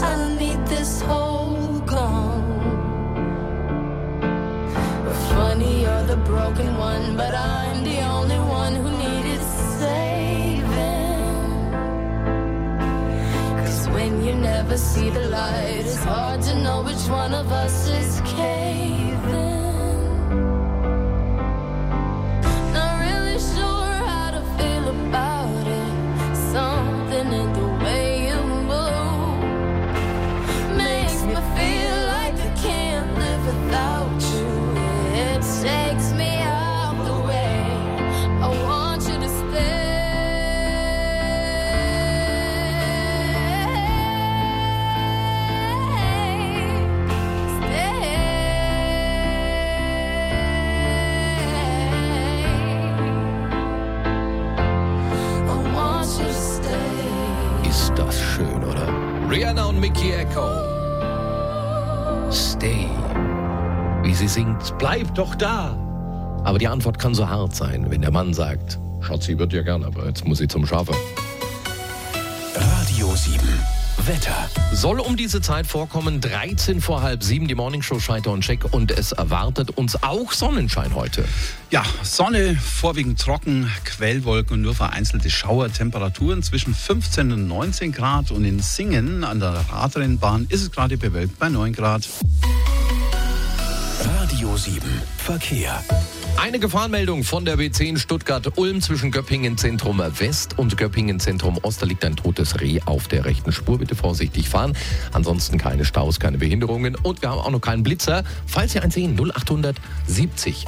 underneath this whole calm. Funny, you're the broken one, but I'm the only one who needed saving. 'Cause when you never see the light, it's hard to know which one of us is caving. Not really sure how to feel about it. Something in the way you move makes me feel like I can't live without you. It takes me out the way. I want you to stay. Ist das schön, oder? Rihanna und Mickey Echo. Stay. Wie sie singt, bleib doch da. Aber die Antwort kann so hart sein, wenn der Mann sagt, Schatzi, wird ja gern, aber jetzt muss ich zum Schafe. Radio 7. Wetter. Soll um diese Zeit vorkommen, 13 vor halb 7, die Morningshow Scheiter und Check, und es erwartet uns auch Sonnenschein heute. Ja, Sonne, vorwiegend trocken, Quellwolken und nur vereinzelte Schauer. Temperaturen zwischen 15 und 19 Grad und in Singen an der Radrennbahn ist es gerade bewölkt bei 9 Grad. Radio 7. Verkehr. Eine Gefahrenmeldung von der B10 Stuttgart-Ulm zwischen Göppingen Zentrum West und Göppingen Zentrum Ost. Da liegt ein totes Reh auf der rechten Spur. Bitte vorsichtig fahren. Ansonsten keine Staus, keine Behinderungen. Und wir haben auch noch keinen Blitzer. Falls Sie einen sehen, 0800 70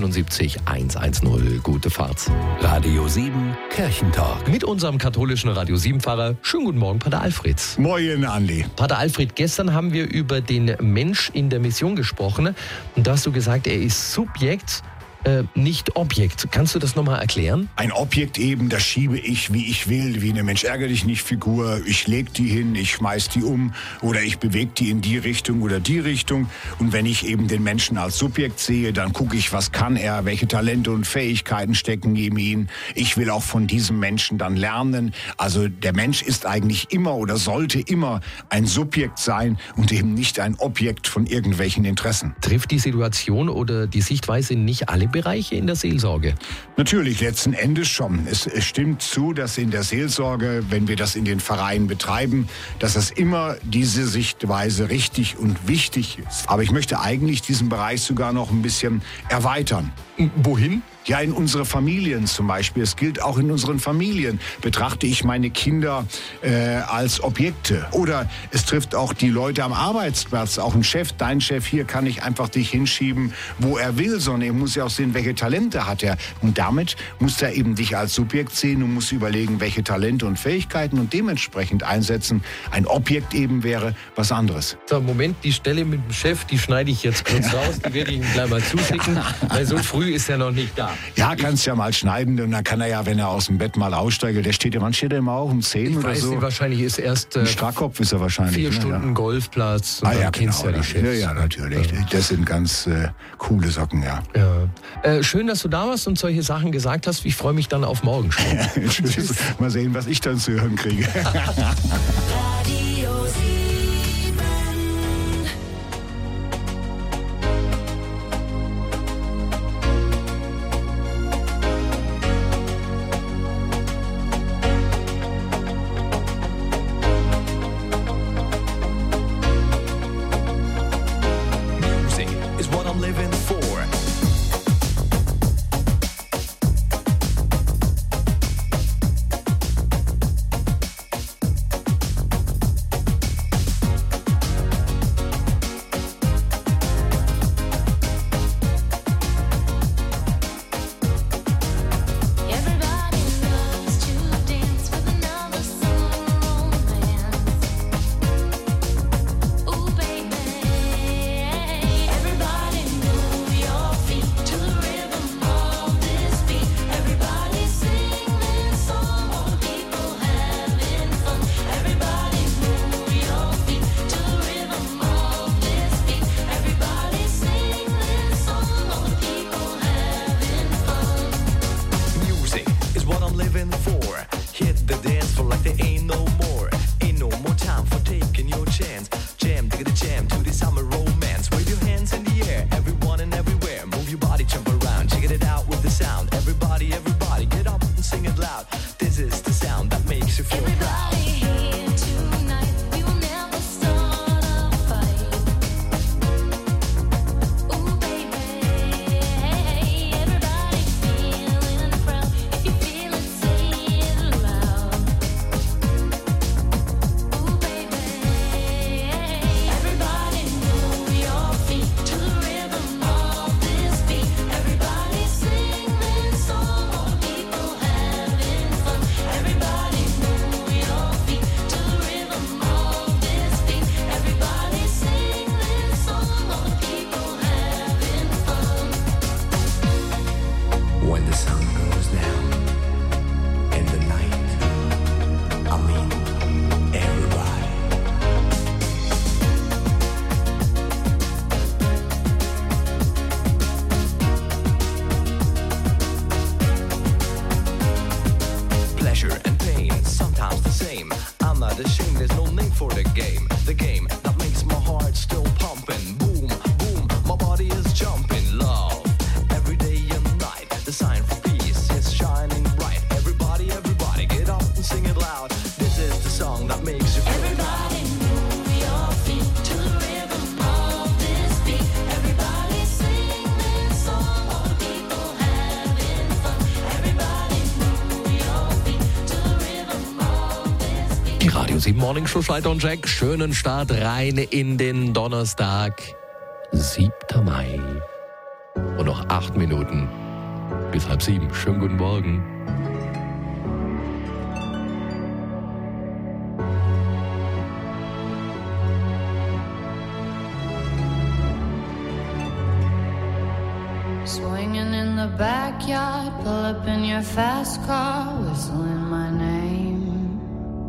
77 110. Gute Fahrt. Radio 7. Kirchentalk. Mit unserem katholischen Radio 7-Pfarrer. Schönen guten Morgen, Pater Alfred. Moin, Andi. Pater Alfred, gestern haben wir über den Mensch in der Mission gesprochen. Und da hast du gesagt, er ist Subjekt, nicht Objekt. Kannst du das nochmal erklären? Ein Objekt eben, das schiebe ich, wie ich will, wie eine Mensch-ärger-dich-nicht-Figur. Ich leg die hin, ich schmeiß die um oder ich bewege die in die Richtung oder die Richtung. Und wenn ich eben den Menschen als Subjekt sehe, dann gucke ich, was kann er, welche Talente und Fähigkeiten stecken in ihm. Ich will auch von diesem Menschen dann lernen. Also der Mensch ist eigentlich immer oder sollte immer ein Subjekt sein und eben nicht ein Objekt von irgendwelchen Interessen. Trifft die Situation oder die Sichtweise nicht alle Bereiche in der Seelsorge? Natürlich, letzten Endes schon. Es stimmt zu, dass in der Seelsorge, wenn wir das in den Vereinen betreiben, dass es immer diese Sichtweise richtig und wichtig ist. Aber ich möchte eigentlich diesen Bereich sogar noch ein bisschen erweitern. Wohin? Ja, in unsere Familien zum Beispiel. Es gilt auch in unseren Familien. Betrachte ich meine Kinder als Objekte. Oder es trifft auch die Leute am Arbeitsplatz. Auch ein Chef, dein Chef, hier kann ich einfach dich hinschieben, wo er will. Sondern er muss ja auch sehen, welche Talente hat er. Und damit muss er eben dich als Subjekt sehen und muss überlegen, welche Talente und Fähigkeiten und dementsprechend einsetzen. Ein Objekt eben wäre was anderes. So, Moment, die Stelle mit dem Chef, die schneide ich jetzt kurz raus. Die werde ich ihm gleich mal zuschicken. Weil so früh ist er noch nicht da. Ja, kannst ja mal schneiden und dann kann er ja, wenn er aus dem Bett mal aussteigt, der steht ja, wann steht er immer auch um 10 ich oder weiß so? Nicht, wahrscheinlich ist erst ein Starkkopf ist er wahrscheinlich. 4 Stunden ja. Golfplatz und dann kennst du ja die Chefs. Ja, natürlich. Ja. Das sind ganz coole Socken, ja. Schön, dass du da warst und solche Sachen gesagt hast. Ich freue mich dann auf morgen schon. Tschüss. Mal sehen, was ich dann zu hören kriege. Radio 7. 1:07 Morning Show, Schalter und Jack. Schönen Start rein in den Donnerstag, 7. Mai. Und noch 8 Minuten bis 6:30. Schönen guten Morgen. Swinging in the backyard, pull up in your fast car, whistling my name.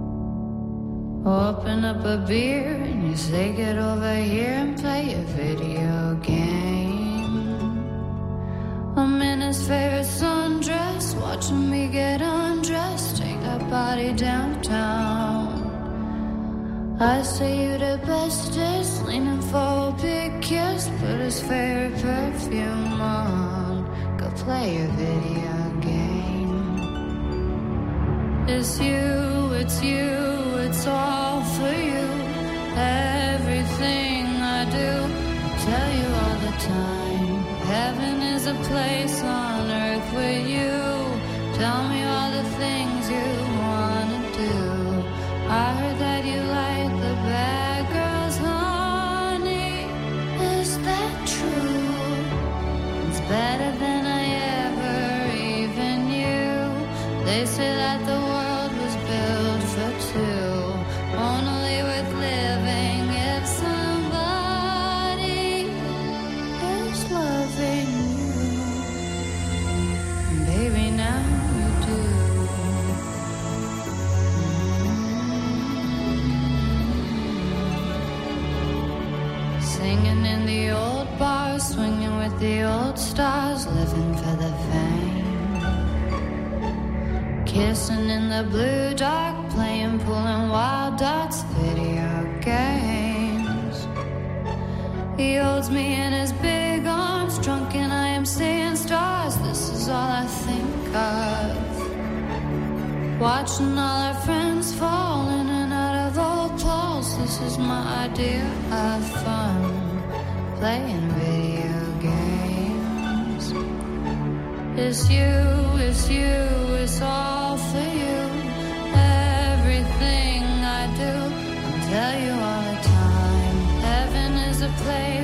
Open up a beer and you say get over here and play a video game. I'm in his favorite sundress, watching me get undressed, take that body downtown. I say you the bestest, leaning for a big kiss, put his favorite perfume on, go play your video game. It's you, it's all for you, everything I do, tell you all the time, heaven is a place on earth with you, tell me all the things you wanna do, I heard that you like the bad girls, honey, is that true? It's better than I ever even knew. They say that the world was built for two, only worth living if somebody is loving you. And baby, now you do. Singing in the old bars, swinging with the old stars, living for the fame. Kissing in the blue dark, playing pool and wild dots, video games. He holds me in his big arms, drunk and I am seeing stars, this is all I think of. Watching all our friends fall in and out of old clothes, this is my idea of fun, playing video games. It's you, it's all for you, everything I do, I'll tell you all the time, heaven is a place